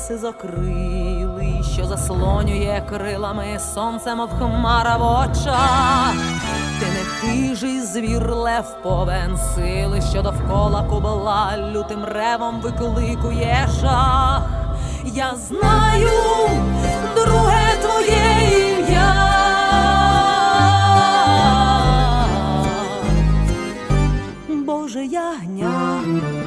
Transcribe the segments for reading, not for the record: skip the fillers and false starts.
сизокрилий, що заслонює крилами сонце, мов хмара в очах. Ти не хижий звір, лев повен сили, що довкола кубла лютим ревом викликує жах. Я знаю друге твоє ім'я, Боже ягня.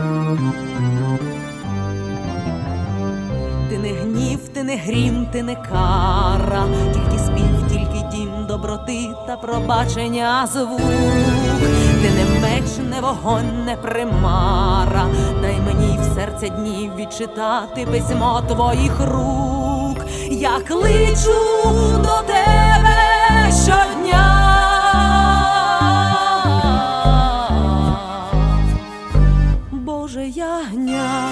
Ти не гнів, ти не грім, ти не кара, тільки спів, тільки дім доброти та пробачення звук. Ти не меч, не вогонь, не примара, дай мені в серця днів відчитати письмо твоїх рук. Я кличу до тебе щодня, Боже ягня.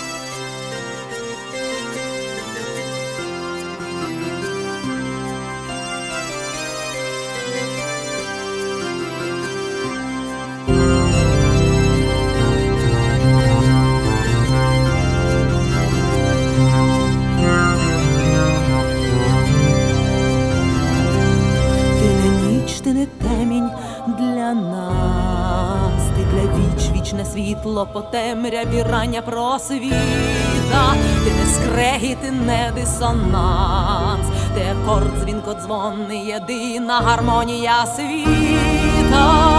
Ти не темінь для нас, ти для вічне світло по темряві рання просвіта. Ти не скрегіт, ти не дисонанс, ти акорд дзвінкодзвонний, єдина гармонія світа.